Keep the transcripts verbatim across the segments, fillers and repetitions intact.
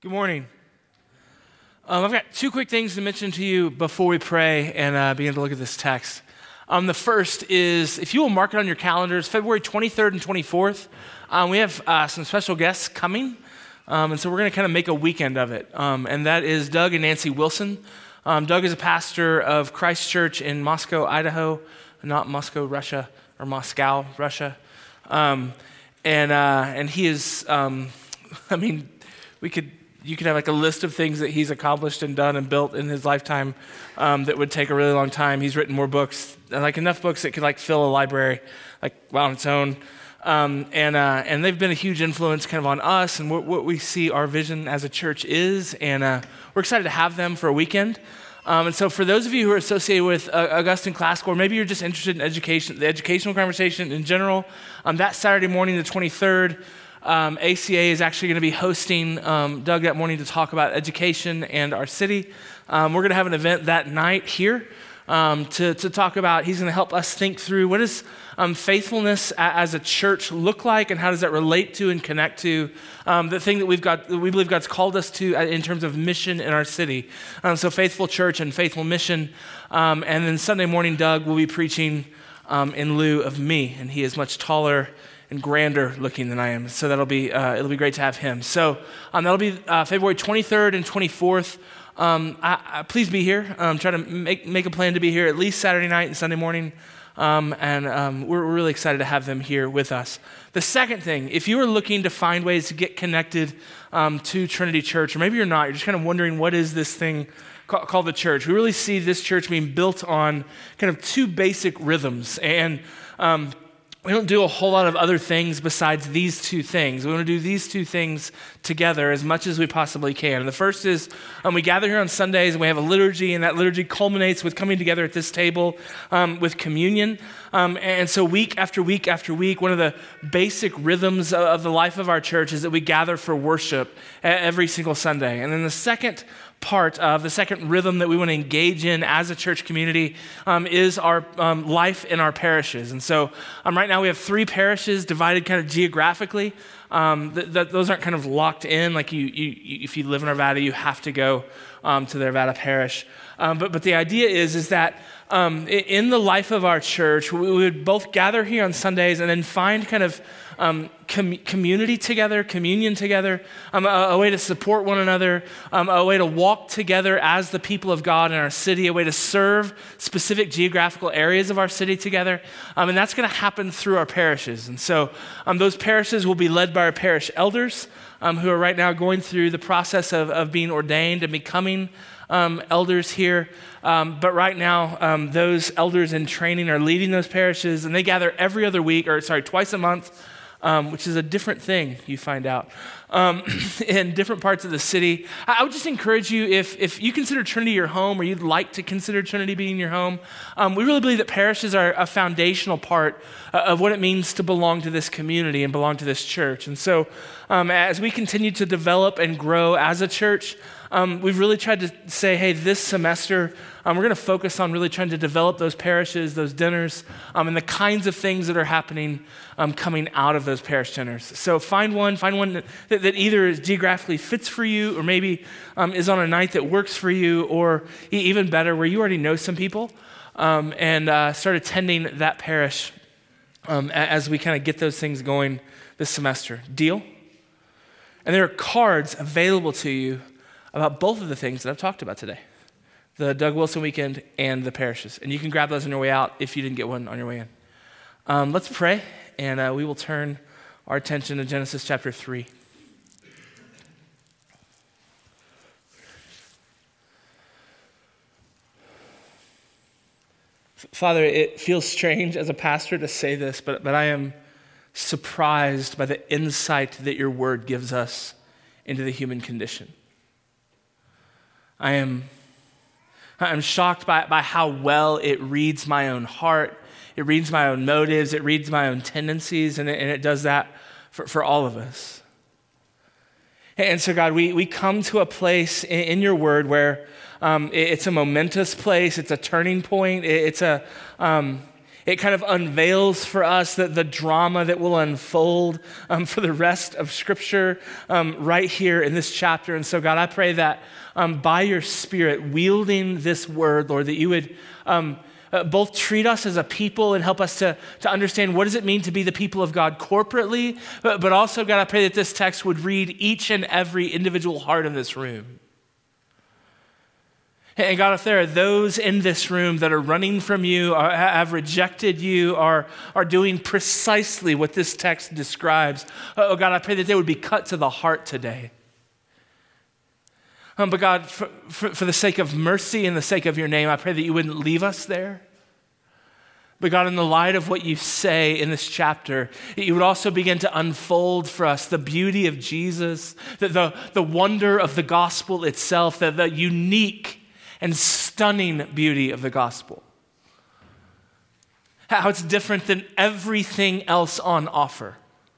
Good morning. Um, I've got two quick things to mention to you before we pray and uh, begin to look at this text. Um, the first is, if you will mark it on your calendars, February twenty-third and twenty-fourth, um, we have uh, some special guests coming, um, and so we're going to kind of make a weekend of it, um, and that is Doug and Nancy Wilson. Um, Doug is a pastor of Christ Church in Moscow, Idaho, not Moscow, Russia, or Moscow, Russia, um, and uh, and he is, um, I mean, we could. You could have like a list of things that he's accomplished and done and built in his lifetime um, that would take a really long time. He's written more books, like enough books that could like fill a library, like on its own. Um, and uh, and they've been a huge influence kind of on us and what, what we see our vision as a church is. And uh, we're excited to have them for a weekend. Um, and so for those of you who are associated with uh, Augustine Classical, or maybe you're just interested in education, the educational conversation in general, um, that Saturday morning, the twenty-third, Um, A C A is actually going to be hosting um, Doug that morning to talk about education and our city. Um, we're going to have an event that night here um, to, to talk about, he's going to help us think through what does um, faithfulness a, as a church look like and how does that relate to and connect to um, the thing that we've got, that we believe God's called us to in terms of mission in our city. Um, so faithful church and faithful mission. Um, and then Sunday morning, Doug will be preaching um, in lieu of me, and he is much taller and grander looking than I am. So that'll be, uh, it'll be great to have him. So um, that'll be uh, February twenty-third and twenty-fourth. Um, I, I, please be here. Um, try to make, make a plan to be here at least Saturday night and Sunday morning. Um, and um, we're, we're really excited to have them here with us. The second thing, if you are looking to find ways to get connected um, to Trinity Church, or maybe you're not, you're just kind of wondering what is this thing ca- called the church. We really see this church being built on kind of two basic rhythms. And um, we don't do a whole lot of other things besides these two things. We want to do these two things together as much as we possibly can. And the first is um, we gather here on Sundays and we have a liturgy, and that liturgy culminates with coming together at this table um, with communion. Um, and so week after week after week, one of the basic rhythms of the life of our church is that we gather for worship every single Sunday. And then the second part of the second rhythm that we want to engage in as a church community um, is our um, life in our parishes. And so um, right now we have three parishes divided kind of geographically. Um, th- th- those aren't kind of locked in. Like you, you, you, if you live in Arvada, you have to go um, to the Arvada parish. Um, but, but the idea is, is that um, in the life of our church, we would both gather here on Sundays and then find kind of Um, com- community together, communion together, um, a, a way to support one another, um, a way to walk together as the people of God in our city, a way to serve specific geographical areas of our city together. Um, and that's going to happen through our parishes. And so um, those parishes will be led by our parish elders um, who are right now going through the process of, of being ordained and becoming um, elders here. Um, but right now, um, those elders in training are leading those parishes, and they gather every other week, or sorry, twice a month, Um, which is a different thing, you find out, um, in different parts of the city. I, I would just encourage you, if if you consider Trinity your home, or you'd like to consider Trinity being your home, um, we really believe that parishes are a foundational part uh, of what it means to belong to this community and belong to this church. And so um, as we continue to develop and grow as a church, Um, we've really tried to say, hey, this semester, um, we're going to focus on really trying to develop those parishes, those dinners, um, and the kinds of things that are happening um, coming out of those parish dinners. So find one, find one that, that, that either geographically fits for you, or maybe um, is on a night that works for you, or e- even better, where you already know some people, um, and uh, start attending that parish um, as we kind of get those things going this semester. Deal? And there are cards available to you about both of the things that I've talked about today, the Doug Wilson weekend and the parishes. And you can grab those on your way out if you didn't get one on your way in. Um, let's pray, and uh, we will turn our attention to Genesis chapter three. Father, it feels strange as a pastor to say this, but, but I am surprised by the insight that your word gives us into the human condition. I am I'm shocked by, by how well it reads my own heart. It reads my own motives. It reads my own tendencies, and it, and it does that for, for all of us. And so, God, we, we come to a place in, in your word where um, it, it's a momentous place. It's a turning point. It, it's a um, It kind of unveils for us the, the drama that will unfold um, for the rest of Scripture um, right here in this chapter. And so, God, I pray that um, by your Spirit, wielding this word, Lord, that you would um, uh, both treat us as a people and help us to, to understand what does it mean to be the people of God corporately, but, but also, God, I pray that this text would read each and every individual heart in this room. And God, if there are those in this room that are running from you, or have rejected you, or are doing precisely what this text describes, oh God, I pray that they would be cut to the heart today. Um, but God, for, for, for the sake of mercy and the sake of your name, I pray that you wouldn't leave us there. But God, in the light of what you say in this chapter, you would also begin to unfold for us the beauty of Jesus, the, the, the wonder of the gospel itself, the, the unique and stunning beauty of the gospel. How it's different than everything else on offer.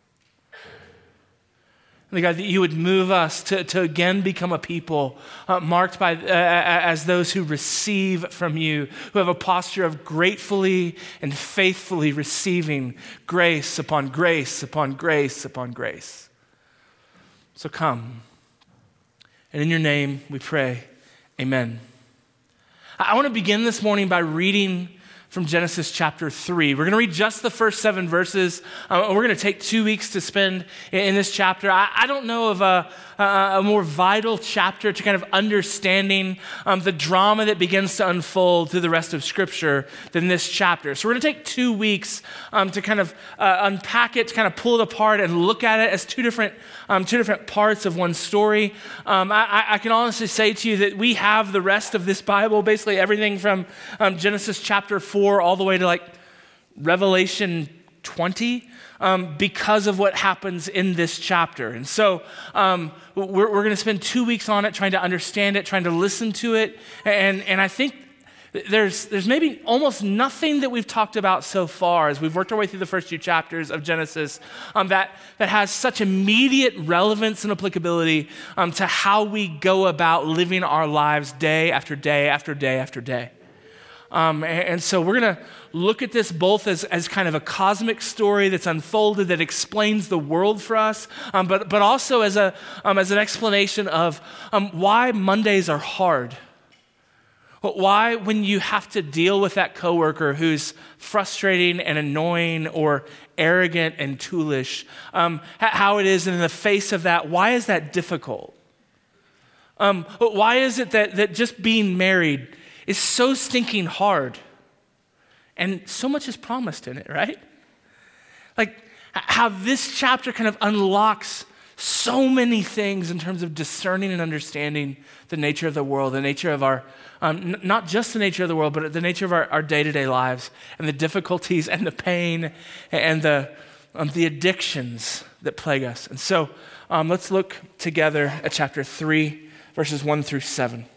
And God, that you would move us to, to again become a people uh, marked by uh, as those who receive from you, who have a posture of gratefully and faithfully receiving grace upon grace upon grace upon grace. So come. And in your name we pray, amen. I want to begin this morning by reading from Genesis chapter three. We're going to read just the first seven verses. Uh, we're going to take two weeks to spend in, in this chapter. I, I don't know of a, a, a more vital chapter to kind of understanding um, the drama that begins to unfold through the rest of Scripture than this chapter. So we're going to take two weeks um, to kind of uh, unpack it, to kind of pull it apart and look at it as two different um, two different parts of one story. Um, I, I can honestly say to you that we have the rest of this Bible, basically everything from um, Genesis chapter four all the way to like Revelation twenty, um, because of what happens in this chapter. And so um, we're, we're going to spend two weeks on it, trying to understand it, trying to listen to it. And, and I think there's, there's maybe almost nothing that we've talked about so far as we've worked our way through the first few chapters of Genesis um, that, that has such immediate relevance and applicability um, to how we go about living our lives day after day after day after day. Um, and, and so we're going to look at this both as, as kind of a cosmic story that's unfolded that explains the world for us, um, but, but also as, a, um, as an explanation of um, why Mondays are hard. Why, when you have to deal with that coworker who's frustrating and annoying or arrogant and toolish, um, how it is in the face of that, why is that difficult? Um, why is it that, that just being married is so stinking hard and so much is promised in it, right? Like how this chapter kind of unlocks so many things in terms of discerning and understanding the nature of the world, the nature of our, um, n- not just the nature of the world, but the nature of our, our day-to-day lives and the difficulties and the pain and the, um, the addictions that plague us. And so um, let's look together at chapter three, verses one through seven.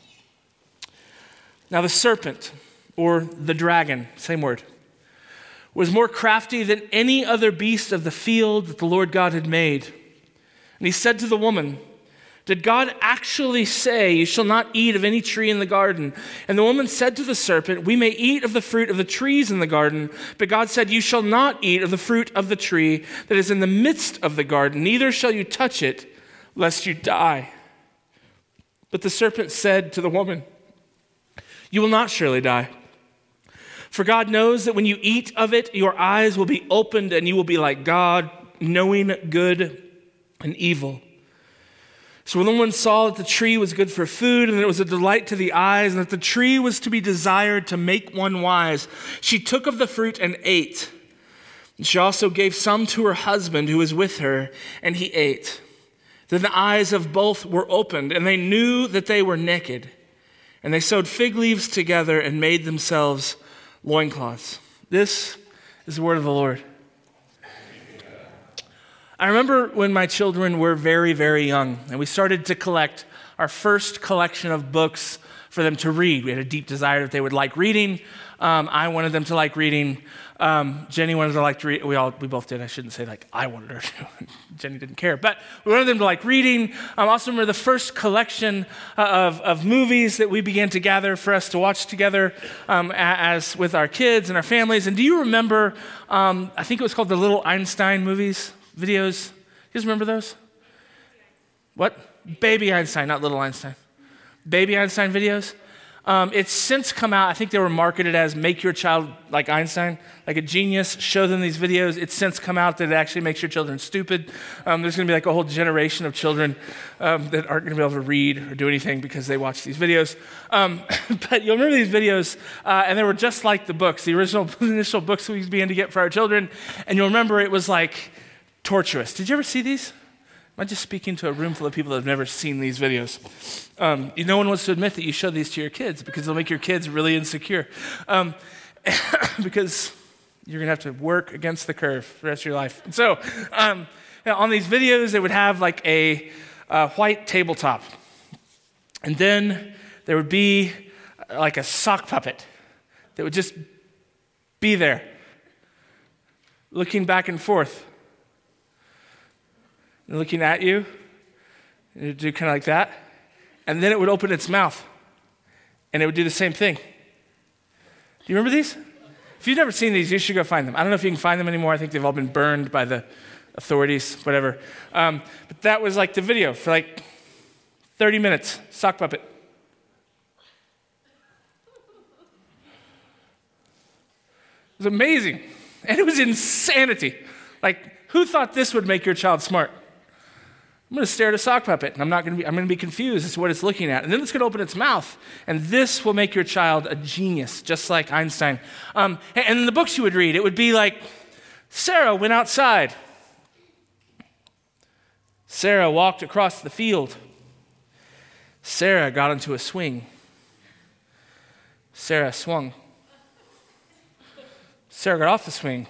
Now the serpent, or the dragon, same word, was more crafty than any other beast of the field that the Lord God had made. And he said to the woman, "Did God actually say, 'You shall not eat of any tree in the garden'?" And the woman said to the serpent, "We may eat of the fruit of the trees in the garden, but God said, 'You shall not eat of the fruit of the tree that is in the midst of the garden, neither shall you touch it, lest you die.' But the serpent said to the woman, 'You will not surely die. For God knows that when you eat of it, your eyes will be opened and you will be like God, knowing good and evil.' So when the woman saw that the tree was good for food and that it was a delight to the eyes and that the tree was to be desired to make one wise, she took of the fruit and ate. And she also gave some to her husband who was with her, and he ate. Then the eyes of both were opened, and they knew that they were naked. And they sewed fig leaves together and made themselves loincloths." This is the word of the Lord. I remember when my children were very, very young, and we started to collect our first collection of books for them to read. We had a deep desire that they would like reading. Um, I wanted them to like reading. Um, Jenny wanted to like to read. We all, we both did. I shouldn't say like I wanted her to. Jenny didn't care, but we wanted them to like reading. I um, also remember the first collection uh, of, of movies that we began to gather for us to watch together um, as with our kids and our families. And do you remember, um, I think it was called the Little Einstein movies, videos? You guys remember those? What? Baby Einstein, not Little Einstein. Baby Einstein videos. Um, it's since come out. I think they were marketed as make your child like Einstein, like a genius. Show them these videos. It's since come out that it actually makes your children stupid. Um, there's going to be like a whole generation of children um, that aren't going to be able to read or do anything because they watch these videos. Um, but you'll remember these videos, uh, and they were just like the books, the original initial books we began to get for our children. And you'll remember it was like torturous. Did you ever see these? Am I just speaking to a room full of people that have never seen these videos? Um, no one wants to admit that you show these to your kids because they'll make your kids really insecure. Um, because you're going to have to work against the curve for the rest of your life. And so um, you know, on these videos, they would have like a, a white tabletop. And then there would be like a sock puppet that would just be there, looking back and forth. Looking at you, and it would do kind of like that, and then it would open its mouth, and it would do the same thing. Do you remember these? If you've never seen these, you should go find them. I don't know if you can find them anymore. I think they've all been burned by the authorities, whatever. Um, but that was like the video for like thirty minutes, sock puppet. It was amazing, and it was insanity. Like, who thought this would make your child smart? I'm going to stare at a sock puppet, and I'm not going to be, I'm going to be confused as to what it's looking at. And then it's going to open its mouth, and this will make your child a genius, just like Einstein. Um, and in the books you would read, it would be like, Sarah went outside. Sarah walked across the field. Sarah got into a swing. Sarah swung. Sarah got off the swing.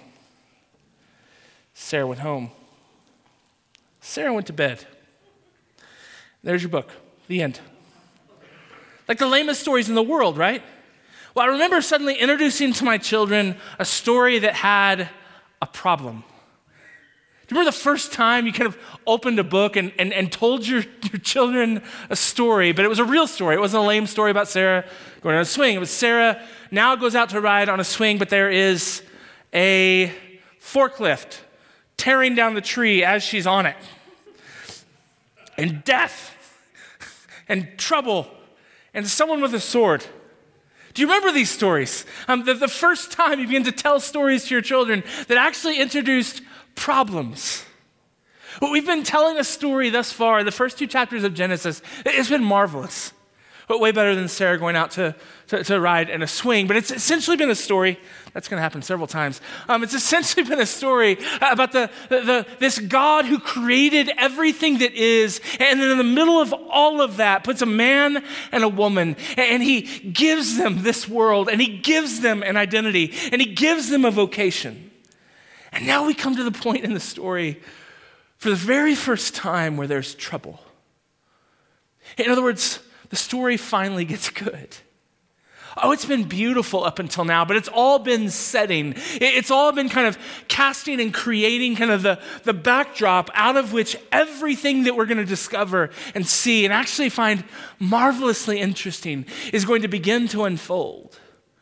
Sarah went home. Sarah went to bed. There's your book. The end. Like the lamest stories in the world, right? Well, I remember suddenly introducing to my children a story that had a problem. Do you remember the first time you kind of opened a book and, and, and told your, your children a story, but it was a real story. It wasn't a lame story about Sarah going on a swing. It was Sarah now goes out to ride on a swing, but there is a forklift tearing down the tree as she's on it. And death, and trouble, and someone with a sword. Do you remember these stories? Um, the, the first time you begin to tell stories to your children that actually introduced problems. Well, we've been telling a story thus far, the first two chapters of Genesis. It's been marvelous. But way better than Sarah going out to, to, to ride in a swing. But it's essentially been a story, that's going to happen several times. Um, it's essentially been a story about the, the, the this God who created everything that is, and then in the middle of all of that puts a man and a woman, and he gives them this world, and he gives them an identity, and he gives them a vocation. And now we come to the point in the story for the very first time where there's trouble. In other words, the story finally gets good. Oh, it's been beautiful up until now, but it's all been setting. It's all been kind of casting and creating kind of the, the backdrop out of which everything that we're going to discover and see and actually find marvelously interesting is going to begin to unfold.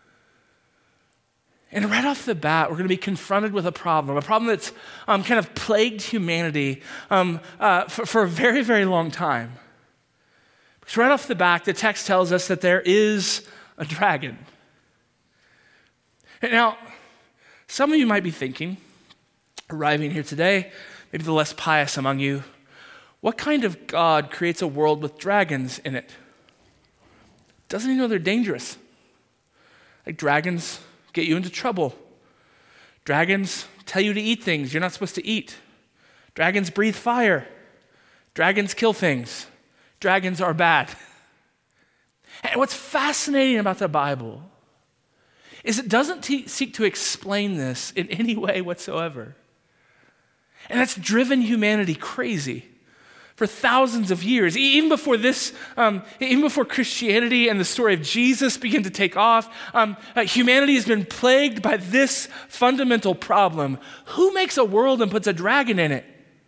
And right off the bat, we're going to be confronted with a problem, a problem that's um, kind of plagued humanity um, uh, for, for a very, very long time. So right off the bat, the text tells us that there is a dragon. And now, some of you might be thinking, arriving here today, maybe the less pious among you, what kind of God creates a world with dragons in it? Doesn't he know they're dangerous? Like dragons get you into trouble. Dragons tell you to eat things you're not supposed to eat. Dragons breathe fire. Dragons kill things. Dragons are bad. And what's fascinating about the Bible is it doesn't te- seek to explain this in any way whatsoever. And that's driven humanity crazy for thousands of years. Even before this, um, even before Christianity and the story of Jesus began to take off, um, uh, humanity has been plagued by this fundamental problem. Who makes a world and puts a dragon in it?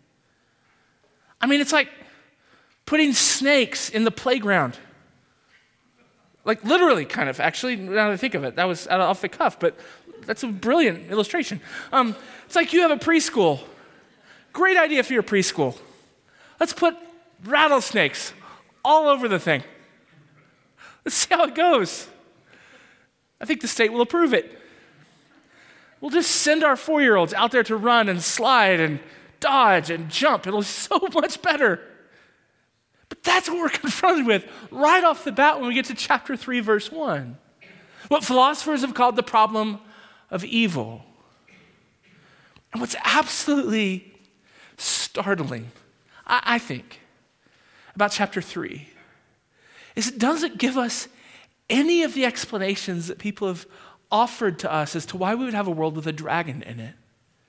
I mean, it's like putting snakes in the playground. Like literally, kind of, actually, now that I think of it. That was out off the cuff, but that's a brilliant illustration. Um, it's like you have a preschool. Great idea for your preschool. Let's put rattlesnakes all over the thing. Let's see how it goes. I think the state will approve it. We'll just send our four-year-olds out there to run and slide and dodge and jump. It'll be so much better. But that's what we're confronted with right off the bat when we get to chapter three, verse one. What philosophers have called the problem of evil. And what's absolutely startling, I, I think, about chapter three is it doesn't give us any of the explanations that people have offered to us as to why we would have a world with a dragon in it.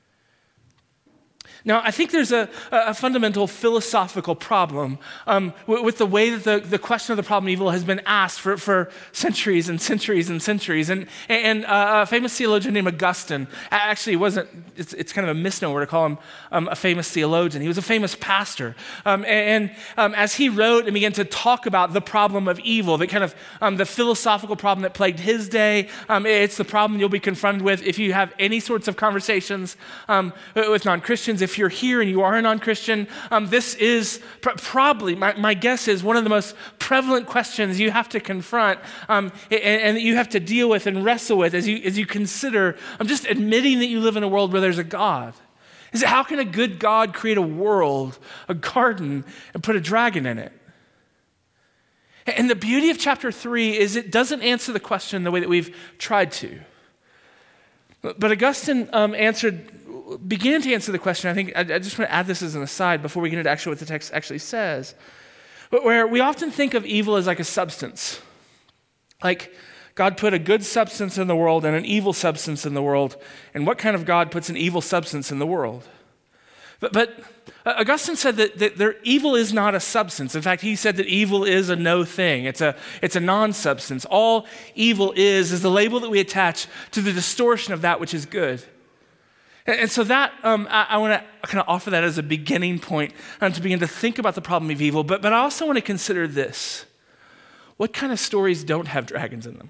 Now, I think there's a, a fundamental philosophical problem um, with, with the way that the, the question of the problem of evil has been asked for, for centuries and centuries and centuries. And, and uh, a famous theologian named Augustine, actually wasn't, it's, it's kind of a misnomer to call him um, a famous theologian. He was a famous pastor. Um, and um, as he wrote and began to talk about the problem of evil, the kind of um, the philosophical problem that plagued his day, um, it's the problem you'll be confronted with if you have any sorts of conversations um, with non-Christians. If If you're here and you are a non-Christian, um, this is pr- probably, my, my guess is, one of the most prevalent questions you have to confront um, and, and that you have to deal with and wrestle with as you, as you consider um, just admitting that you live in a world where there's a God. Is it, how can a good God create a world, a garden, and put a dragon in it? And the beauty of chapter three is it doesn't answer the question the way that we've tried to. But Augustine um, answered began to answer the question. I think I, I just want to add this as an aside before we get into actually what the text actually says. But where we often think of evil as like a substance. Like God put a good substance in the world and an evil substance in the world. And what kind of God puts an evil substance in the world? But, but Augustine said that, that there, evil is not a substance. In fact, he said that evil is a no thing. It's a, it's a non-substance. All evil is is the label that we attach to the distortion of that which is good. And so that, um, I, I want to kind of offer that as a beginning point um, to begin to think about the problem of evil. But, but I also want to consider this. What kind of stories don't have dragons in them?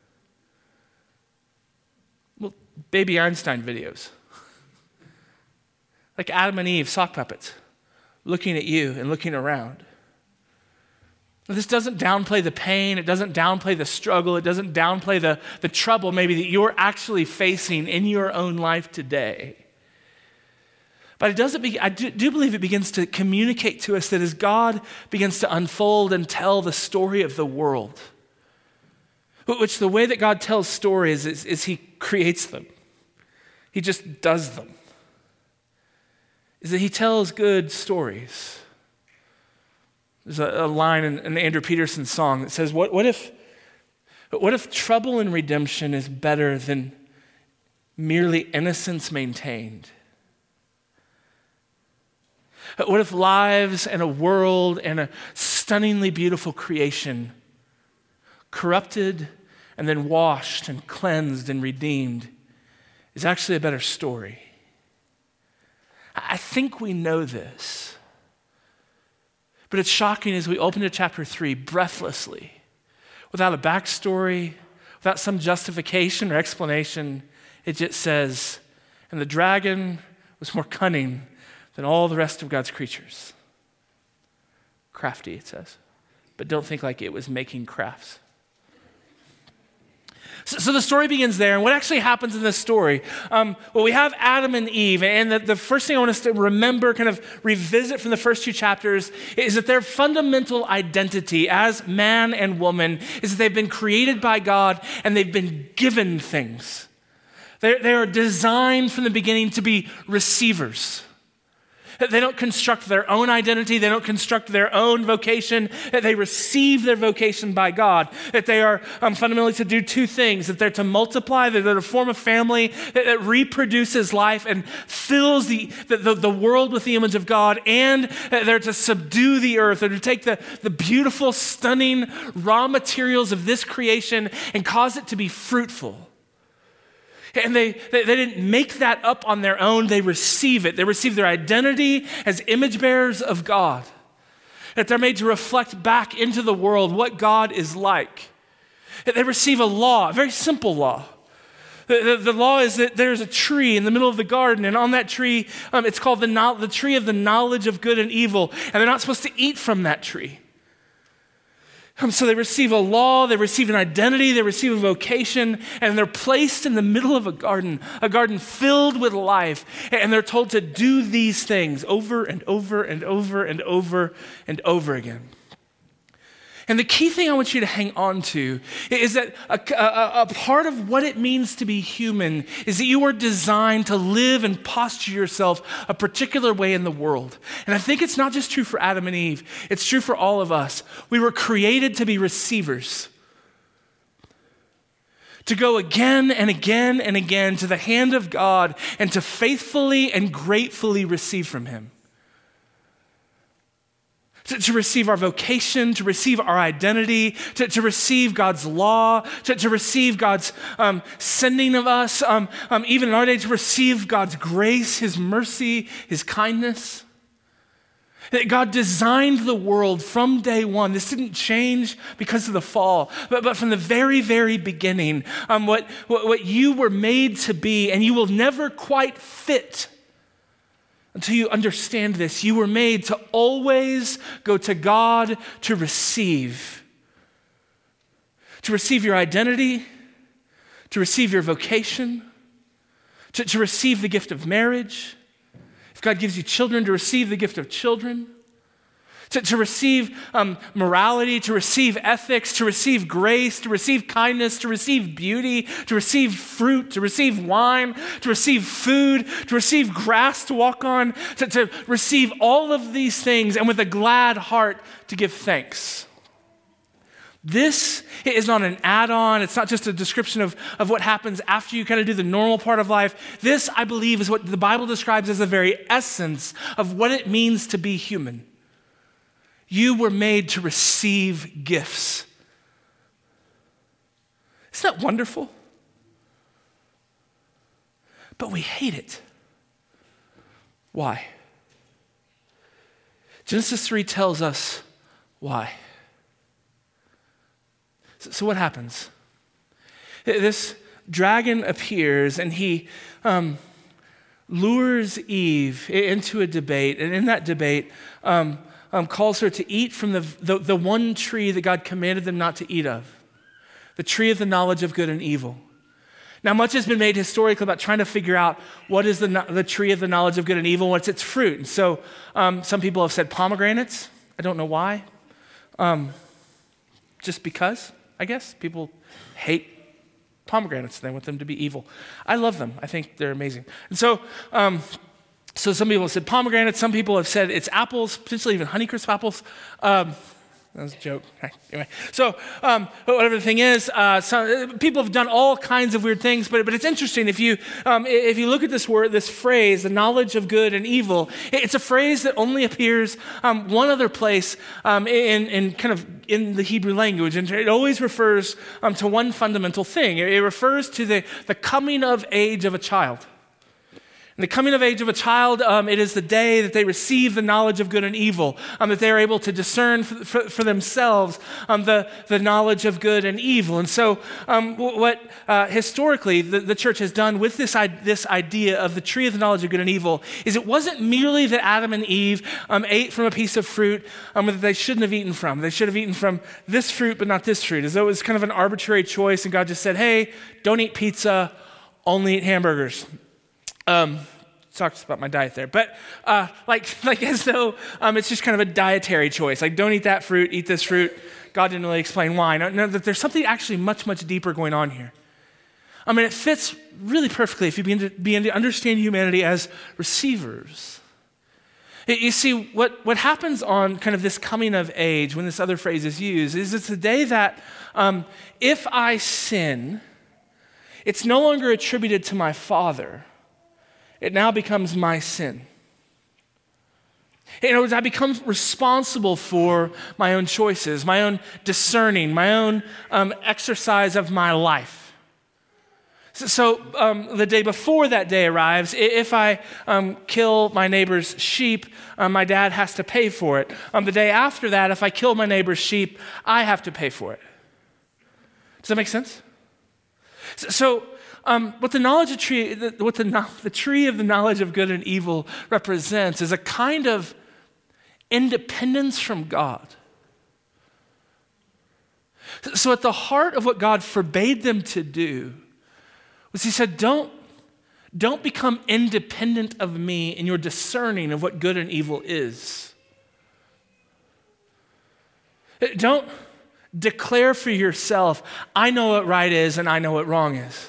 Well, baby Einstein videos. Like Adam and Eve, sock puppets, looking at you and looking around. This doesn't downplay the pain. It doesn't downplay the struggle. It doesn't downplay the, the trouble maybe that you're actually facing in your own life today. But it doesn't be, I do, do believe it begins to communicate to us that as God begins to unfold and tell the story of the world, which the way that God tells stories is, is he creates them. He just does them. Is that he tells good stories. There's a, a line in, in Andrew Peterson's song that says, what, what if what if trouble and redemption is better than merely innocence maintained? What if lives and a world and a stunningly beautiful creation, corrupted and then washed and cleansed and redeemed, is actually a better story? I think we know this. But it's shocking as we open to chapter three breathlessly, without a backstory, without some justification or explanation. It just says, and the dragon was more cunning than all the rest of God's creatures. Crafty, it says. But don't think like it was making crafts. So, so the story begins there, and what actually happens in this story? Um, well, we have Adam and Eve, and the, the first thing I want us to remember, kind of revisit from the first two chapters, is that their fundamental identity as man and woman is that they've been created by God, and they've been given things. They, they are designed from the beginning to be receivers. They don't construct their own identity. They don't construct their own vocation. That they receive their vocation by God. That they are um, fundamentally to do two things. That they're to multiply, that they're to form a family that, that reproduces life and fills the, the, the, the world with the image of God. And that they're to subdue the earth. They're to take the, the beautiful, stunning raw materials of this creation and cause it to be fruitful. And they, they, they didn't make that up on their own. They receive it. They receive their identity as image bearers of God. That they're made to reflect back into the world what God is like. That they receive a law, a very simple law. The, the, the law is that there's a tree in the middle of the garden, and on that tree, um, it's called the, no, the tree of the knowledge of good and evil. And they're not supposed to eat from that tree. Um, so they receive a law, they receive an identity, they receive a vocation, and they're placed in the middle of a garden, a garden filled with life. And they're told to do these things over and over and over and over and over again. And the key thing I want you to hang on to is that a, a, a part of what it means to be human is that you are designed to live and posture yourself a particular way in the world. And I think it's not just true for Adam and Eve, it's true for all of us. We were created to be receivers. To go again and again and again to the hand of God and to faithfully and gratefully receive from Him. To, to receive our vocation, to receive our identity, to, to receive God's law, to, to receive God's um, sending of us, um, um, even in our day, to receive God's grace, His mercy, His kindness. That God designed the world from day one. This didn't change because of the fall, but, but from the very, very beginning, um, what, what, what you were made to be, and you will never quite fit until you understand this. You were made to always go to God to receive. To receive your identity, to receive your vocation, to, to receive the gift of marriage. If God gives you children, to receive the gift of children. To, to receive um, morality, to receive ethics, to receive grace, to receive kindness, to receive beauty, to receive fruit, to receive wine, to receive food, to receive grass to walk on, to, to receive all of these things, and with a glad heart to give thanks. This is not an add-on. It's not just a description of, of what happens after you kind of do the normal part of life. This, I believe, is what the Bible describes as the very essence of what it means to be human. You were made to receive gifts. Isn't that wonderful? But we hate it. Why? Genesis three tells us why. So, so what happens? This dragon appears and he um, lures Eve into a debate. And in that debate, um, Um, calls her to eat from the, the, the one tree that God commanded them not to eat of, the tree of the knowledge of good and evil. Now, much has been made historically about trying to figure out what is the, the tree of the knowledge of good and evil, what's its fruit. And so um, some people have said pomegranates. I don't know why. Um, just because, I guess. People hate pomegranates. They want them to be evil. I love them. I think they're amazing. And so... Um, So some people have said pomegranates, some people have said it's apples, potentially even Honeycrisp apples. Um, that was a joke. Right. Anyway, so um, whatever the thing is, uh, some, people have done all kinds of weird things, but, but it's interesting. If you um, if you look at this word, this phrase, the knowledge of good and evil, it's a phrase that only appears um, one other place um, in, in kind of in the Hebrew language, and it always refers um, to one fundamental thing. It, it refers to the, the coming of age of a child. In the coming of age of a child, um, it is the day that they receive the knowledge of good and evil, um, that they are able to discern for, for, for themselves um, the, the knowledge of good and evil. And so um, what uh, historically the, the church has done with this, this idea of the tree of the knowledge of good and evil is it wasn't merely that Adam and Eve um, ate from a piece of fruit um, that they shouldn't have eaten from. They should have eaten from this fruit but not this fruit, as though it was kind of an arbitrary choice, and God just said, hey, don't eat pizza, only eat hamburgers. Um, talks about my diet there, but uh, like like as though um, it's just kind of a dietary choice. Like, don't eat that fruit, eat this fruit. God didn't really explain why. No, no, that there's something actually much, much deeper going on here. I mean, it fits really perfectly if you begin to, begin to understand humanity as receivers. You see, what, what happens on kind of this coming of age, when this other phrase is used, is it's the day that um, if I sin, it's no longer attributed to my father. It now becomes my sin. In other words, I become responsible for my own choices, my own discerning, my own um, exercise of my life. So, so um, the day before that day arrives, if I um, kill my neighbor's sheep, um, my dad has to pay for it. Um, the day after that, if I kill my neighbor's sheep, I have to pay for it. Does that make sense? So, so um, what the knowledge of tree, what the, the tree of the knowledge of good and evil represents is a kind of independence from God. So at the heart of what God forbade them to do was he said, don't, don't become independent of me in your discerning of what good and evil is. Don't declare for yourself, I know what right is and I know what wrong is.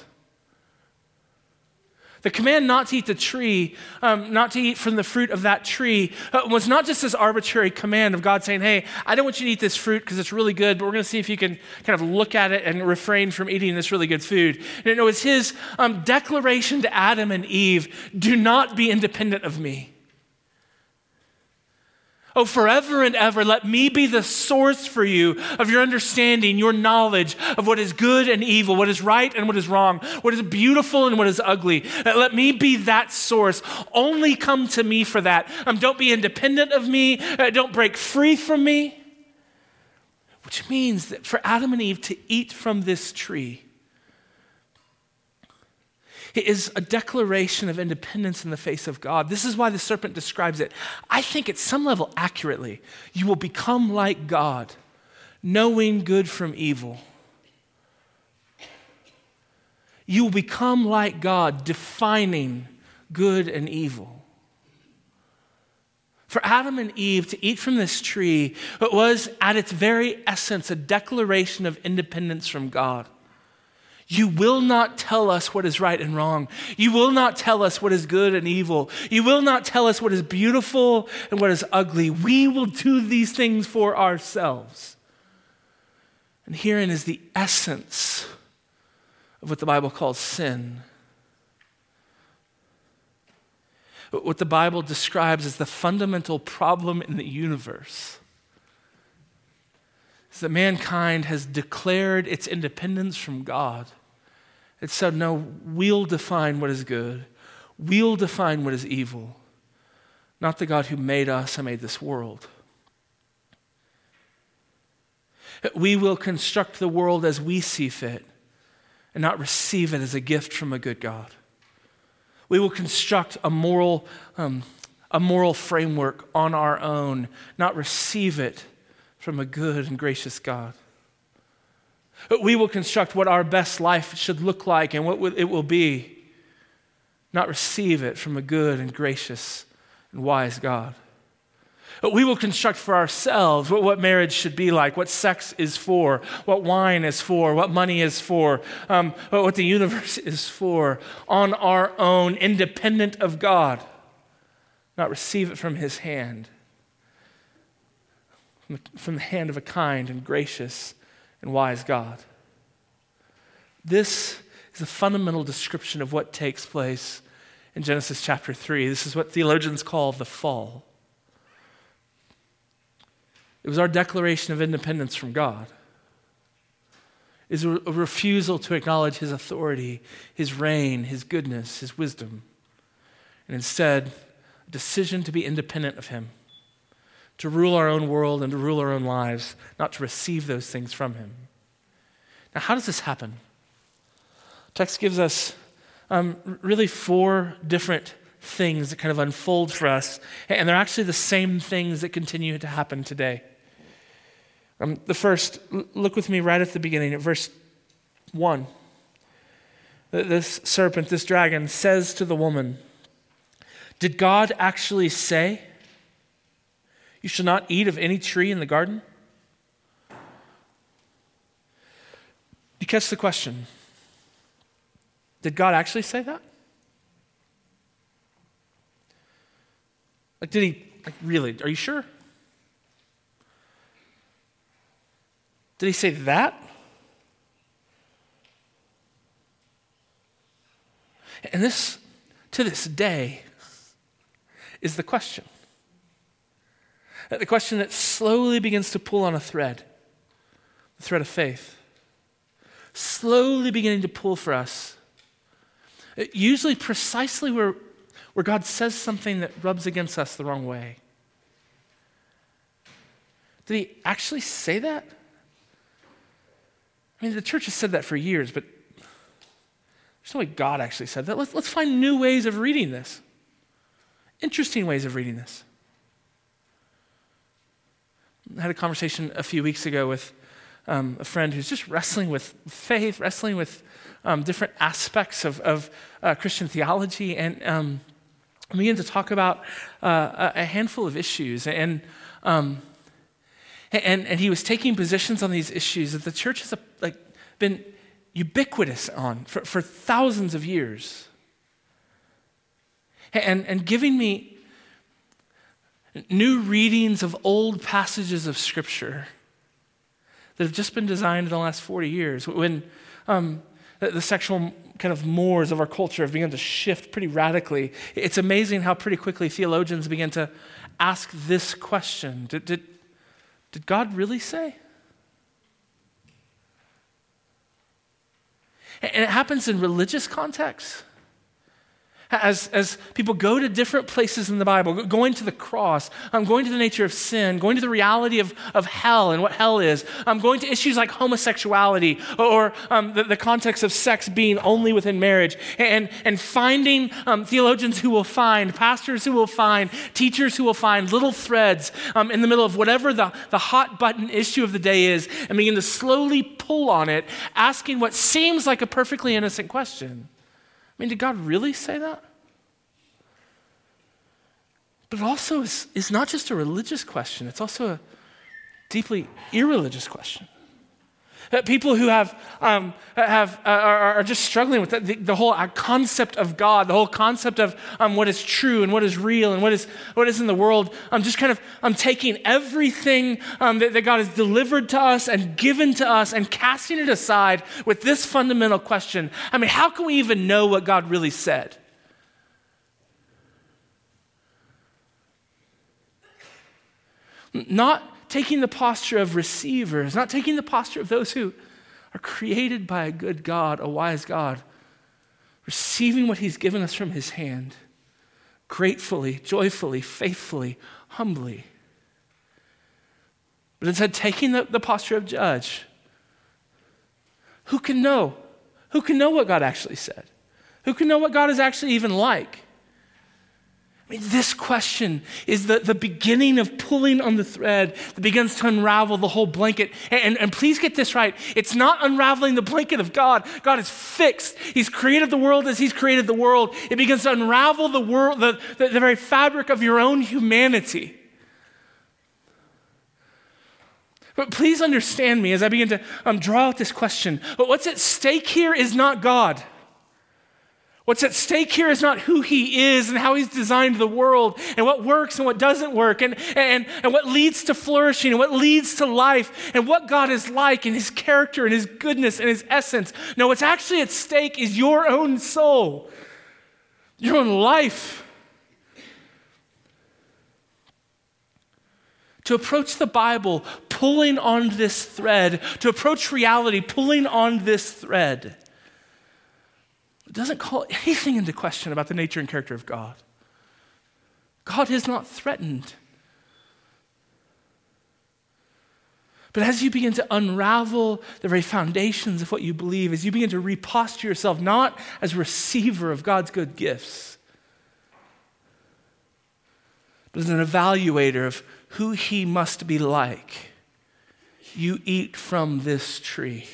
The command not to eat the tree, um, not to eat from the fruit of that tree, uh, was not just this arbitrary command of God saying, hey, I don't want you to eat this fruit because it's really good, but we're going to see if you can kind of look at it and refrain from eating this really good food. And it was his um, declaration to Adam and Eve, do not be independent of me. Oh, forever and ever, let me be the source for you of your understanding, your knowledge of what is good and evil, what is right and what is wrong, what is beautiful and what is ugly. Let me be that source. Only come to me for that. Um, don't be independent of me. Uh, don't break free from me. Which means that for Adam and Eve to eat from this tree, it is a declaration of independence in the face of God. This is why the serpent describes it, I think at some level accurately. You will become like God, knowing good from evil. You will become like God, defining good and evil. For Adam and Eve to eat from this tree, it was at its very essence a declaration of independence from God. You will not tell us what is right and wrong. You will not tell us what is good and evil. You will not tell us what is beautiful and what is ugly. We will do these things for ourselves. And herein is the essence of what the Bible calls sin. What the Bible describes as the fundamental problem in the universe is that mankind has declared its independence from God. It said, no, we'll define what is good. We'll define what is evil. Not the God who made us and made this world. We will construct the world as we see fit and not receive it as a gift from a good God. We will construct a moral, um, a moral framework on our own, not receive it from a good and gracious God. We will construct what our best life should look like and what it will be, not receive it from a good and gracious and wise God. We will construct for ourselves what, what marriage should be like, what sex is for, what wine is for, what money is for, um, what the universe is for, on our own, independent of God, not receive it from his hand. From the hand of a kind and gracious and wise God. This is a fundamental description of what takes place in Genesis chapter three. This is what theologians call the fall. It was our declaration of independence from God. It is a refusal to acknowledge his authority, his reign, his goodness, his wisdom, and instead, a decision to be independent of him. To rule our own world and to rule our own lives, not to receive those things from him. Now, how does this happen? Text gives us um, really four different things that kind of unfold for us, and they're actually the same things that continue to happen today. Um, the first, look with me right at the beginning at verse one. This serpent, this dragon, says to the woman, did God actually say, you shall not eat of any tree in the garden? You catch the question? Did God actually say that? Like, did he like really, are you sure? Did he say that? And this, to this day, is the question. The question that slowly begins to pull on a thread, the thread of faith, slowly beginning to pull for us. Usually precisely where, where God says something that rubs against us the wrong way. Did he actually say that? I mean, the church has said that for years, but there's no way God actually said that. Let's, let's find new ways of reading this. Interesting ways of reading this. I had a conversation a few weeks ago with um, a friend who's just wrestling with faith, wrestling with um, different aspects of, of uh, Christian theology, and um, we began to talk about uh, a handful of issues. And, um, and and he was taking positions on these issues that the church has like been ubiquitous on for, for thousands of years, and and giving me new readings of old passages of Scripture that have just been designed in the last forty years. When um, the, the sexual kind of mores of our culture have begun to shift pretty radically, it's amazing how pretty quickly theologians begin to ask this question. Did, did, did God really say? And it happens in religious contexts. As, as people go to different places in the Bible, going to the cross, um, going to the nature of sin, going to the reality of, of hell and what hell is, um, going to issues like homosexuality or um, the, the context of sex being only within marriage, and, and finding um, theologians who will find, pastors who will find, teachers who will find little threads um, in the middle of whatever the, the hot button issue of the day is, and begin to slowly pull on it, asking what seems like a perfectly innocent question. I mean, did God really say that? But it also is, is not just a religious question, it's also a deeply irreligious question. Uh, people who have, um, have uh, are, are just struggling with the, the, the whole uh, concept of God, the whole concept of um, what is true and what is real and what is what is in the world. I'm just kind of I'm taking everything um, that, that God has delivered to us and given to us and casting it aside with this fundamental question. I mean, how can we even know what God really said? Not taking the posture of receivers, not taking the posture of those who are created by a good God, a wise God, receiving what he's given us from his hand, gratefully, joyfully, faithfully, humbly. But instead taking the, the posture of judge. Who can know? Who can know what God actually said? Who can know what God is actually even like? I mean, this question is the, the beginning of pulling on the thread that begins to unravel the whole blanket. And, and, and please get this right. It's not unraveling the blanket of God. God is fixed. He's created the world as he's created the world. It begins to unravel the world, the, the, the very fabric of your own humanity. But please understand me as I begin to um, draw out this question. But what's at stake here is not God. What's at stake here is not who he is and how he's designed the world and what works and what doesn't work and, and, and what leads to flourishing and what leads to life and what God is like and his character and his goodness and his essence. No, what's actually at stake is your own soul, your own life. To approach the Bible pulling on this thread, to approach reality pulling on this thread, it doesn't call anything into question about the nature and character of God. God is not threatened. But as you begin to unravel the very foundations of what you believe, as you begin to reposture yourself not as a receiver of God's good gifts, but as an evaluator of who he must be like, you eat from this tree.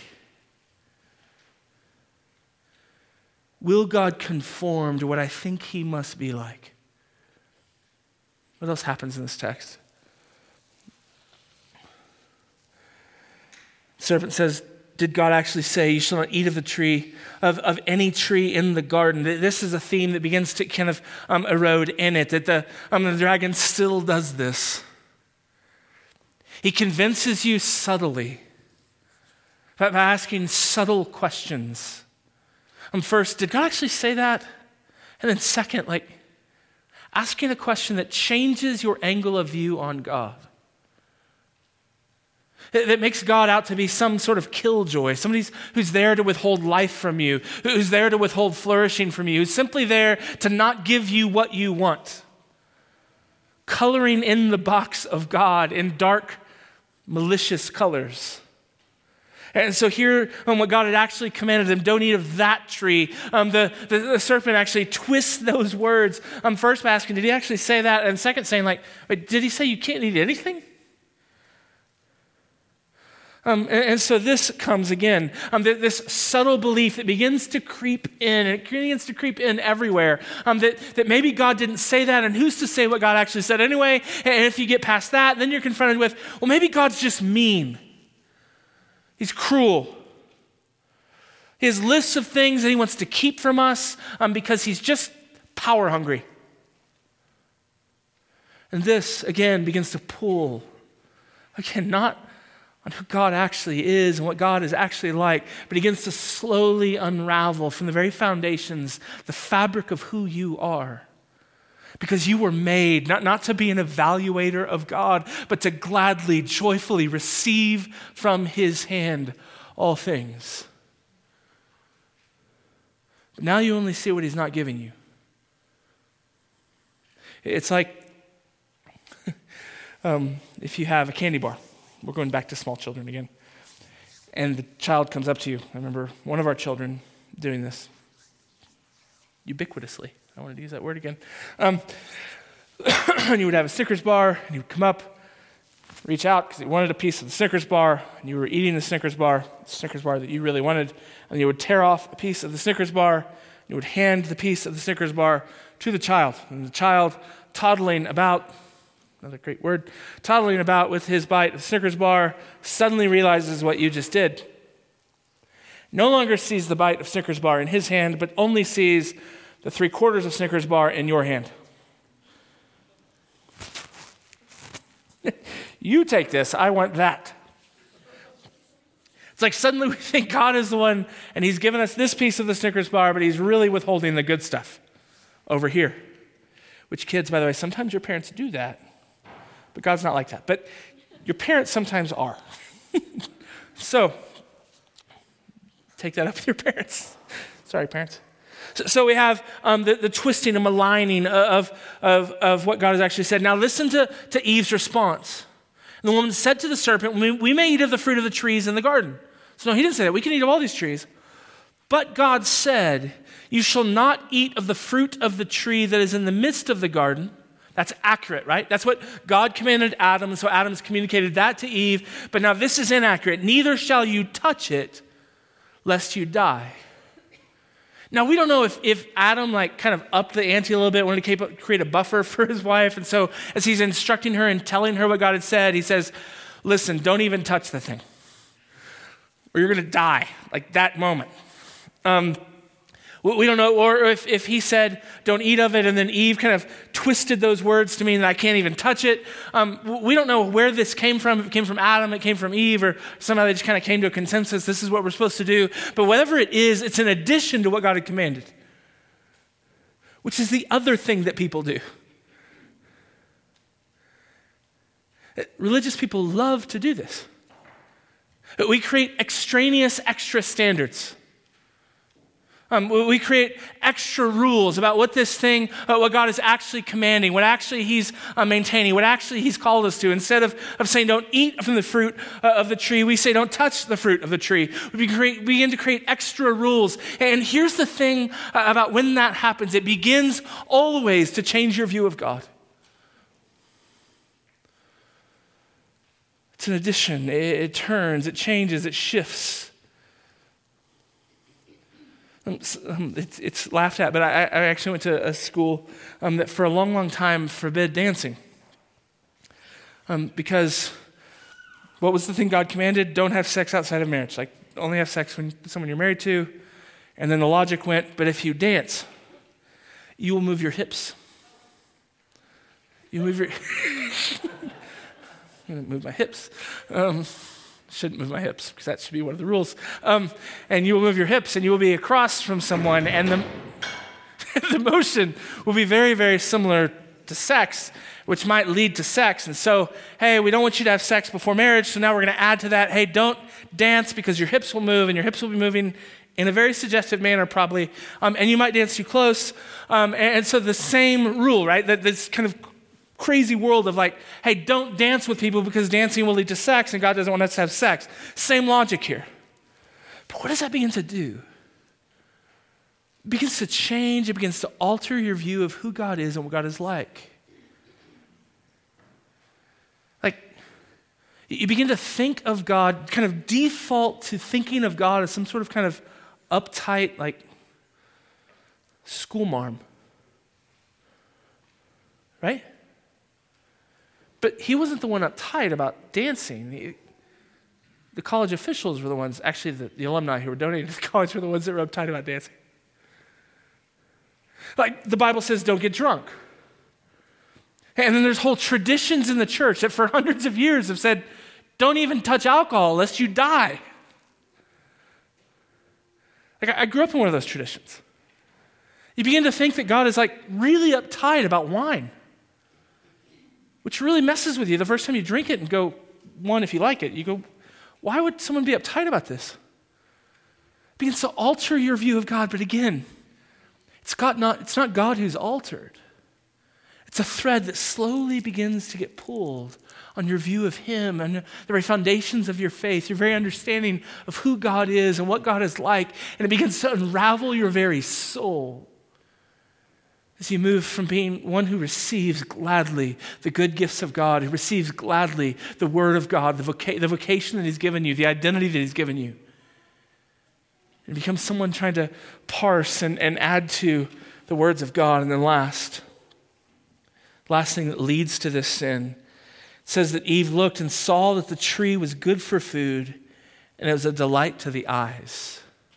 Will God conform to what I think he must be like? What else happens in this text? The serpent says, did God actually say, you shall not eat of the tree, of, of any tree in the garden? This is a theme that begins to kind of um, erode in it, that the, um, the dragon still does this. He convinces you subtly by asking subtle questions. Um, first, did God actually say that? And then second, like asking a question that changes your angle of view on God. That makes God out to be some sort of killjoy, somebody who's there to withhold life from you, who's there to withhold flourishing from you, who's simply there to not give you what you want. Coloring in the box of God in dark, malicious colors. And so here, um, what God had actually commanded them, don't eat of that tree. Um, the, the, the serpent actually twists those words. Um, first by asking, did he actually say that? And second saying, like, wait, did he say you can't eat anything? Um, and, and so this comes again, um, th- this subtle belief that begins to creep in, and it begins to creep in everywhere, um, that, that maybe God didn't say that, and who's to say what God actually said anyway? And if you get past that, then you're confronted with, well, maybe God's just mean. He's cruel. He has lists of things that he wants to keep from us um, because he's just power hungry. And this, again, begins to pull, again, not on who God actually is and what God is actually like, but begins to slowly unravel from the very foundations, the fabric of who you are. Because you were made not, not to be an evaluator of God, but to gladly, joyfully receive from his hand all things. But now you only see what he's not giving you. It's like um, if you have a candy bar. We're going back to small children again. And the child comes up to you. I remember one of our children doing this ubiquitously. I wanted to use that word again. Um, and you would have a Snickers bar, and you would come up, reach out, because you wanted a piece of the Snickers bar, and you were eating the Snickers bar, the Snickers bar that you really wanted, and you would tear off a piece of the Snickers bar, and you would hand the piece of the Snickers bar to the child. And the child, toddling about, another great word, toddling about with his bite of Snickers bar, suddenly realizes what you just did. No longer sees the bite of Snickers bar in his hand, but only sees the three quarters of Snickers bar in your hand. You take this, I want that. It's like suddenly we think God is the one, and he's given us this piece of the Snickers bar, but he's really withholding the good stuff over here. Which kids, by the way, sometimes your parents do that. But God's not like that. But your parents sometimes are. So, take that up with your parents. Sorry, parents. So, so we have um, the, the twisting and maligning of, of, of what God has actually said. Now listen to, to Eve's response. And the woman said to the serpent, we, we may eat of the fruit of the trees in the garden. So no, he didn't say that. We can eat of all these trees. But God said, you shall not eat of the fruit of the tree that is in the midst of the garden. That's accurate, right? That's what God commanded Adam, and so Adam's communicated that to Eve. But now this is inaccurate. Neither shall you touch it, lest you die. Now we don't know if, if Adam like kind of upped the ante a little bit, wanted to create a buffer for his wife. And so as he's instructing her and telling her what God had said, he says, listen, don't even touch the thing, or you're going to die, like that moment. Um, We don't know, or if, if he said, don't eat of it, and then Eve kind of twisted those words to mean that I can't even touch it. Um, we don't know where this came from. If it came from Adam, it came from Eve, or somehow they just kind of came to a consensus, this is what we're supposed to do. But whatever it is, it's in addition to what God had commanded, which is the other thing that people do. Religious people love to do this. We create extraneous extra standards. Um, we create extra rules about what this thing, uh, what God is actually commanding, what actually he's uh, maintaining, what actually he's called us to. Instead of, of saying don't eat from the fruit uh, of the tree, we say don't touch the fruit of the tree. We create, begin to create extra rules. And here's the thing uh, about when that happens. It begins always to change your view of God. It's an addition. It, it turns, it changes, it shifts. Um, it's, it's laughed at, but I, I actually went to a school um, that for a long, long time forbid dancing. Um, because What was the thing God commanded? Don't have sex outside of marriage. Like, only have sex when someone you're married to. And then the logic went, but if you dance, you will move your hips. You move your... I'm going to move my hips. Um, shouldn't move my hips, because that should be one of the rules. Um, and you will move your hips, and you will be across from someone, and the, the motion will be very, very similar to sex, which might lead to sex. And so, hey, we don't want you to have sex before marriage, so now we're going to add to that, hey, don't dance because your hips will move, and your hips will be moving in a very suggestive manner probably, um, and you might dance too close. Um, and, and so the same rule, right, that this kind of crazy world of like, hey, don't dance with people because dancing will lead to sex, and God doesn't want us to have sex. Same logic here. But what does that begin to do? It begins to change, it begins to alter your view of who God is and what God is like. Like, you begin to think of God, kind of default to thinking of God as some sort of kind of uptight, like, school marm. Right? But he wasn't the one uptight about dancing. He, the college officials were the ones, actually the, the alumni who were donating to the college were the ones that were uptight about dancing. Like, the Bible says, don't get drunk. And then there's whole traditions in the church that for hundreds of years have said, don't even touch alcohol lest you die. Like, I grew up in one of those traditions. You begin to think that God is like really uptight about wine, which really messes with you the first time you drink it and go, one, if you like it, you go, why would someone be uptight about this? It begins to alter your view of God, but again, it's God not, it's not God who's altered. It's a thread that slowly begins to get pulled on your view of him and the very foundations of your faith, your very understanding of who God is and what God is like, and it begins to unravel your very soul as you move from being one who receives gladly the good gifts of God, who receives gladly the word of God, the, voca- the vocation that he's given you, the identity that he's given you, and become someone trying to parse and, and add to the words of God. And then last, last thing that leads to this sin, it says that Eve looked and saw that the tree was good for food, and it was a delight to the eyes.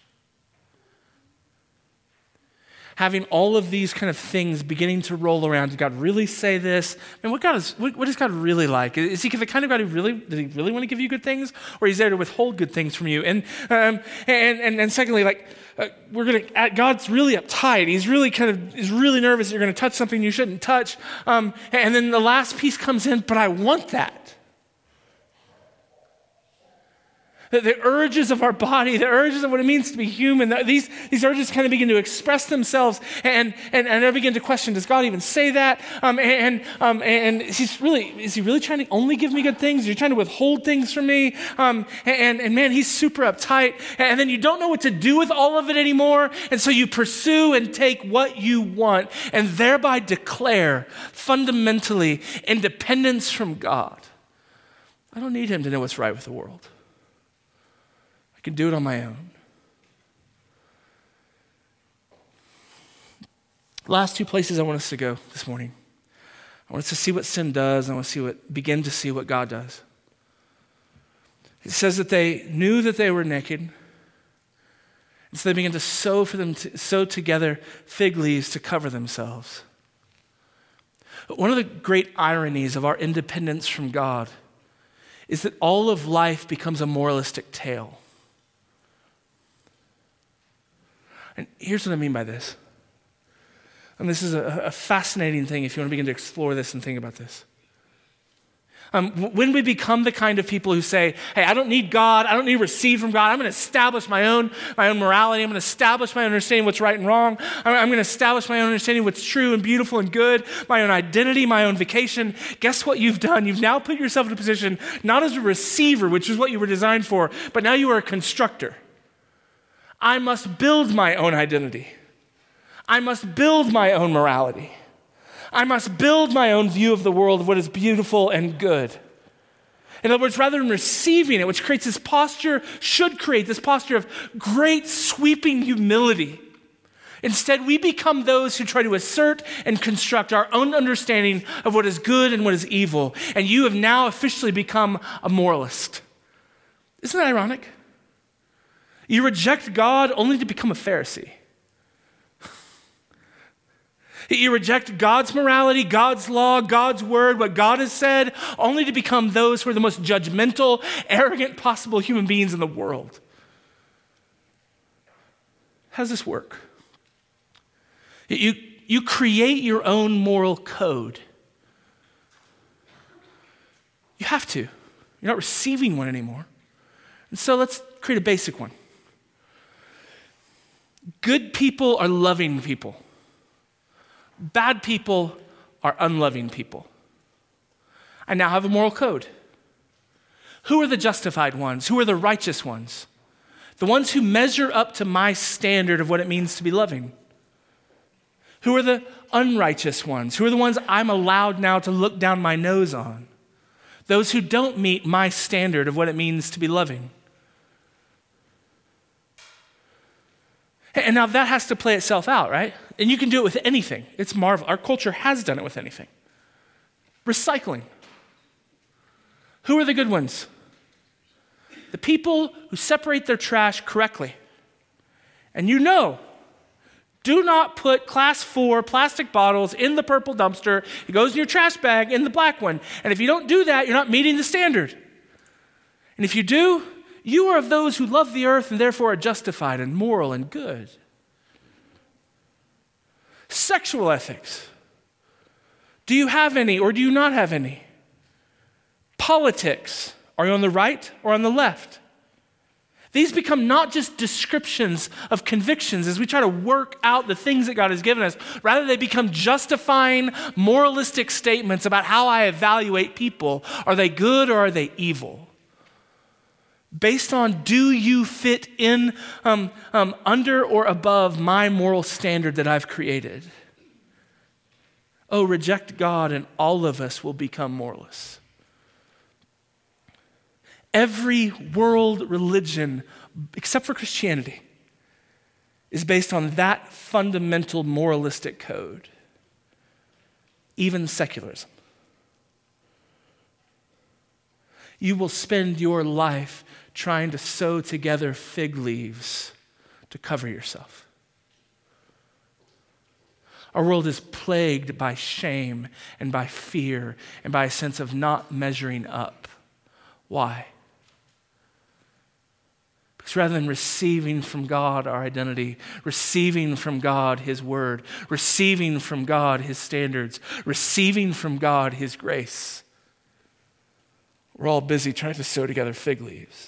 Having all of these kind of things beginning to roll around. Did God really say this? And what God is, what, what is God really like? Is he the kind of God who really, does he really want to give you good things? Or he's there to withhold good things from you? And um, and, and and secondly, like, uh, we're going to, God's really uptight. He's really kind of, is really nervous that you're going to touch something you shouldn't touch. Um, and then the last piece comes in, but I want that. The, the urges of our body, the urges of what it means to be human, the, these, these urges kind of begin to express themselves, and, and, and I begin to question, does God even say that? Um, and um, and he's really, is he really trying to only give me good things? Is he trying to withhold things from me? Um, and, and man, he's super uptight, and then you don't know what to do with all of it anymore, and so you pursue and take what you want, and thereby declare fundamentally independence from God. I don't need him to know what's right with the world. I can do it on my own. Last two places I want us to go this morning. I want us to see what sin does. I want to see what begin to see what God does. It says that they knew that they were naked, and so they began to sew for them to, sew together fig leaves to cover themselves. One of the great ironies of our independence from God is that all of life becomes a moralistic tale. And here's what I mean by this. And this is a, a fascinating thing if you want to begin to explore this and think about this. Um, when we become the kind of people who say, hey, I don't need God, I don't need to receive from God, I'm going to establish my own, my own morality, I'm going to establish my own understanding of what's right and wrong, I'm, I'm going to establish my own understanding of what's true and beautiful and good, my own identity, my own vocation, guess what you've done? You've now put yourself in a position not as a receiver, which is what you were designed for, but now you are a constructor. I must build my own identity. I must build my own morality. I must build my own view of the world, of what is beautiful and good. In other words, rather than receiving it, which creates this posture, should create this posture of great sweeping humility. Instead, we become those who try to assert and construct our own understanding of what is good and what is evil. And you have now officially become a moralist. Isn't that ironic? You reject God only to become a Pharisee. You reject God's morality, God's law, God's word, what God has said, only to become those who are the most judgmental, arrogant possible human beings in the world. How does this work? You, you create your own moral code. You have to. You're not receiving one anymore. And so let's create a basic one. Good people are loving people. Bad people are unloving people. I now have a moral code. Who are the justified ones? Who are the righteous ones? The ones who measure up to my standard of what it means to be loving. Who are the unrighteous ones? Who are the ones I'm allowed now to look down my nose on? Those who don't meet my standard of what it means to be loving. And now that has to play itself out, right? And you can do it with anything. It's marvelous. Our culture has done it with anything. Recycling. Who are the good ones? The people who separate their trash correctly. And you know, do not put class four plastic bottles in the purple dumpster. It goes in your trash bag in the black one. And if you don't do that, you're not meeting the standard. And if you do, you are of those who love the earth and therefore are justified and moral and good. Sexual ethics. Do you have any or do you not have any? Politics. Are you on the right or on the left? These become not just descriptions of convictions as we try to work out the things that God has given us. Rather, they become justifying, moralistic statements about how I evaluate people. Are they good or are they evil? Based on, do you fit in um, um, under or above my moral standard that I've created? Oh, reject God and all of us will become moralists. Every world religion, except for Christianity, is based on that fundamental moralistic code. Even secularism. You will spend your life trying to sew together fig leaves to cover yourself. Our world is plagued by shame and by fear and by a sense of not measuring up. Why? Because rather than receiving from God our identity, receiving from God His word, receiving from God His standards, receiving from God His grace, we're all busy trying to sew together fig leaves.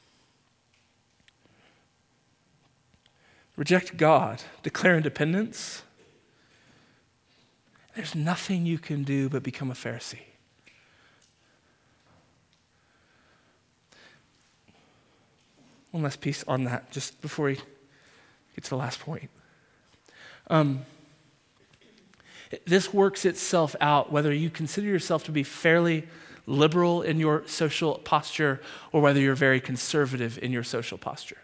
Reject God, declare independence. There's nothing you can do but become a Pharisee. One last piece on that, just before we get to the last point. Um, this works itself out whether you consider yourself to be fairly liberal in your social posture or whether you're very conservative in your social posture.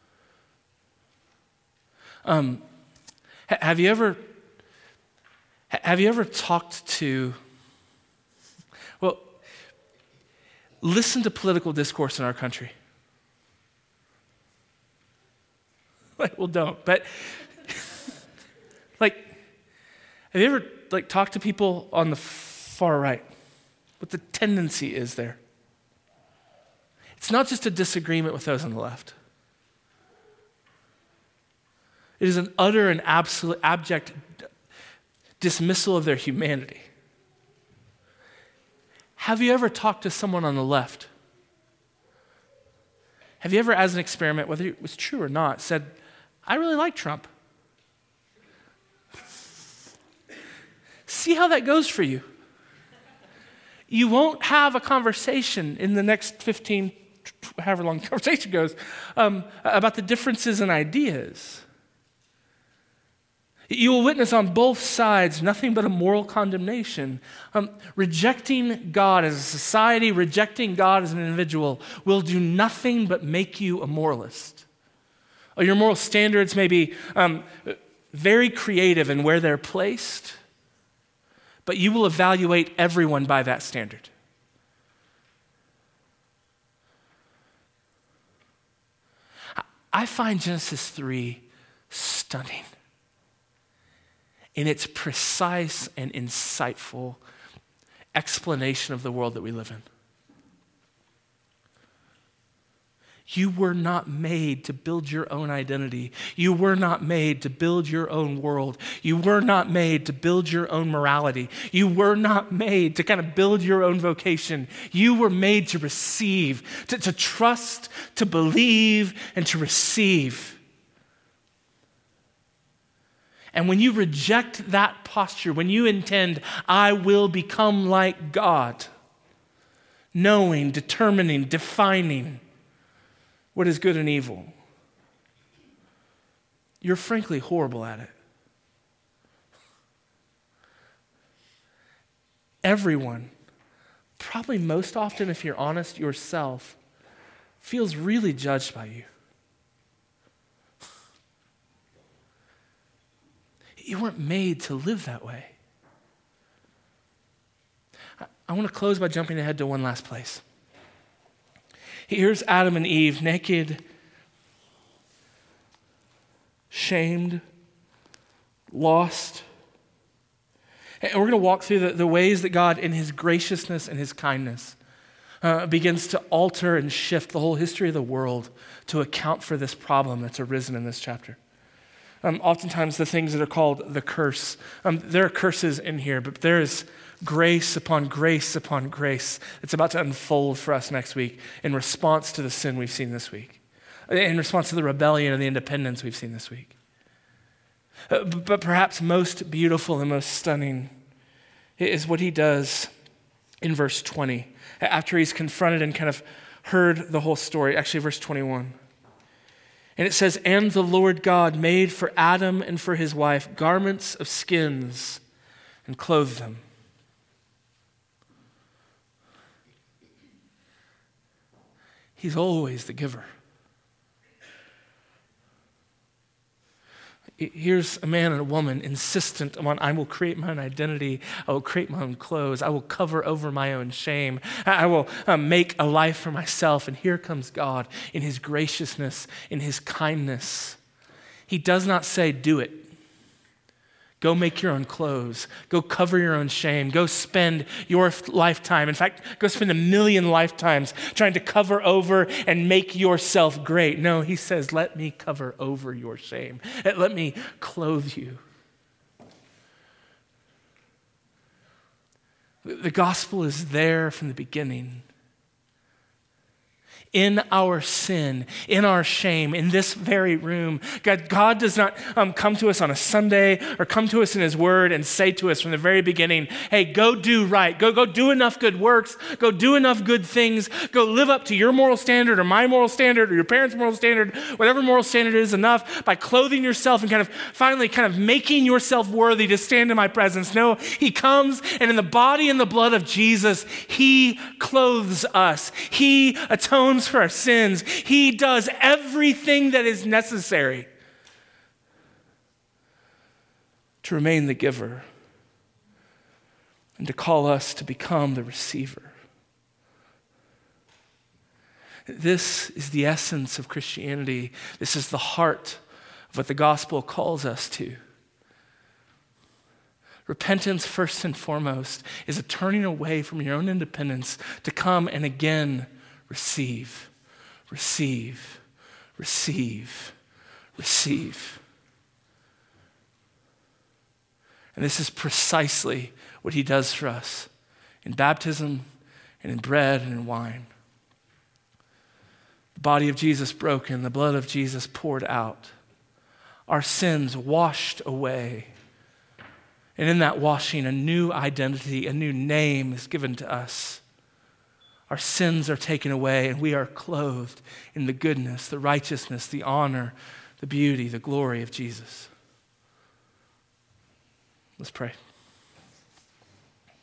Um, ha- have you ever ha- have you ever talked to, well, listen to political discourse in our country. Like, well, don't. But, like, have you ever, like, talked to people on the far right? What the tendency is there? It's not just a disagreement with those on the left. It is an utter and absolute, abject dismissal of their humanity. Have you ever talked to someone on the left? Have you ever, as an experiment, whether it was true or not, said, I really like Trump. See how that goes for you. You won't have a conversation in the next fifteen, however long the conversation goes, um, about the differences in ideas. You will witness on both sides nothing but a moral condemnation. Um, rejecting God as a society, rejecting God as an individual will do nothing but make you a moralist. Your moral standards may be um, very creative in where they're placed, but you will evaluate everyone by that standard. I find Genesis three stunning in its precise and insightful explanation of the world that we live in. You were not made to build your own identity. You were not made to build your own world. You were not made to build your own morality. You were not made to kind of build your own vocation. You were made to receive, to, to trust, to believe, and to receive. And when you reject that posture, when you intend, I will become like God, knowing, determining, defining what is good and evil, you're frankly horrible at it. Everyone, probably most often, if you're honest, yourself, feels really judged by you. You weren't made to live that way. I, I want to close by jumping ahead to one last place. Here's Adam and Eve, naked, shamed, lost. And we're going to walk through the, the ways that God, in his graciousness and his kindness, uh, begins to alter and shift the whole history of the world to account for this problem that's arisen in this chapter. Um, oftentimes the things that are called the curse, um, there are curses in here, but there is grace upon grace upon grace that's about to unfold for us next week in response to the sin we've seen this week, in response to the rebellion and the independence we've seen this week. Uh, but perhaps most beautiful and most stunning is what he does in verse twenty, after he's confronted and kind of heard the whole story, actually verse twenty-one. And it says, and the Lord God made for Adam and for his wife garments of skins and clothed them. He's always the giver. Here's a man and a woman insistent on, I will create my own identity. I will create my own clothes. I will cover over my own shame. I will um, make a life for myself. And here comes God in his graciousness, in his kindness. He does not say, do it. Go make your own clothes. Go cover your own shame. Go spend your lifetime. In fact, go spend a million lifetimes trying to cover over and make yourself great. No, he says, let me cover over your shame. Let me clothe you. The gospel is there from the beginning. In our sin, in our shame, in this very room. God, God does not um, come to us on a Sunday or come to us in his word and say to us from the very beginning, hey, go do right. Go, go do enough good works. Go do enough good things. Go live up to your moral standard or my moral standard or your parents' moral standard, whatever moral standard is enough by clothing yourself and kind of finally kind of making yourself worthy to stand in my presence. No, he comes and in the body and the blood of Jesus, he clothes us. He atones for our sins. He does everything that is necessary to remain the giver and to call us to become the receiver. This is the essence of Christianity. This is the heart of what the gospel calls us to. Repentance, first and foremost, is a turning away from your own independence to come and again receive, receive, receive, receive. And this is precisely what he does for us in baptism and in bread and in wine. The body of Jesus broken, the blood of Jesus poured out, our sins washed away. And in that washing, a new identity, a new name is given to us. Our sins are taken away and we are clothed in the goodness, the righteousness, the honor, the beauty, the glory of Jesus. Let's pray.